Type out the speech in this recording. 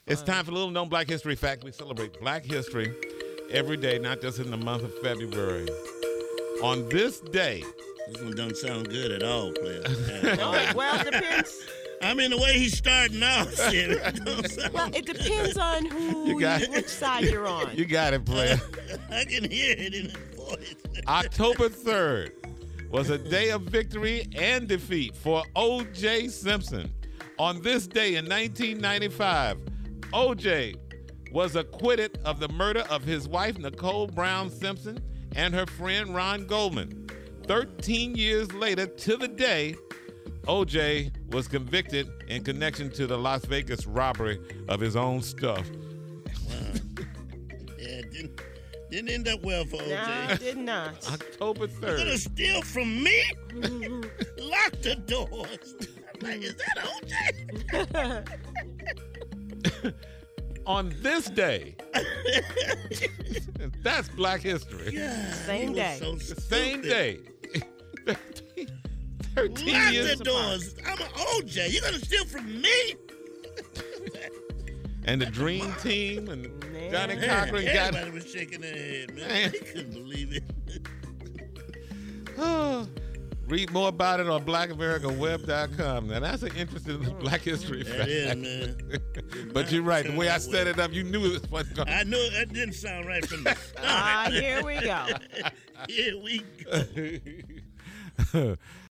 It's time for a little known Black History fact. We celebrate Black history every day, not just in the month of February. On this day, This one don't sound good at all, player. Oh, well, it depends. I mean, the way he's starting off, shit, it don't sound Well, it depends on which side you're on. you got it, player. I can hear it in his voice. October 3rd was a day of victory and defeat for O.J. Simpson. On this day in 1995, O.J. was acquitted of the murder of his wife, Nicole Brown Simpson, and her friend, Ron Goldman. 13 years later, to the day, O.J. was convicted in connection to the Las Vegas robbery of his own stuff. Wow. Yeah, it didn't end up well for OJ. No, it did not. October You're gonna 3rd. steal from me? Lock the doors. I'm like, is that OJ? On this day, that's Black history. God, Same he was day. So The same stupid. day. 13 Lock years the doors. I'm an OJ. You're gonna steal from me? And the Dream Team and Man. Johnny Man, Cochran got everybody was shaking their head, man. Man. They couldn't believe it. Read more about it on blackamericaweb.com. Now, that's an interesting Black history fact. That is, man. But you're right. The way I set it up, you knew it was going I knew that didn't sound right from the start. Here we go. Here we go.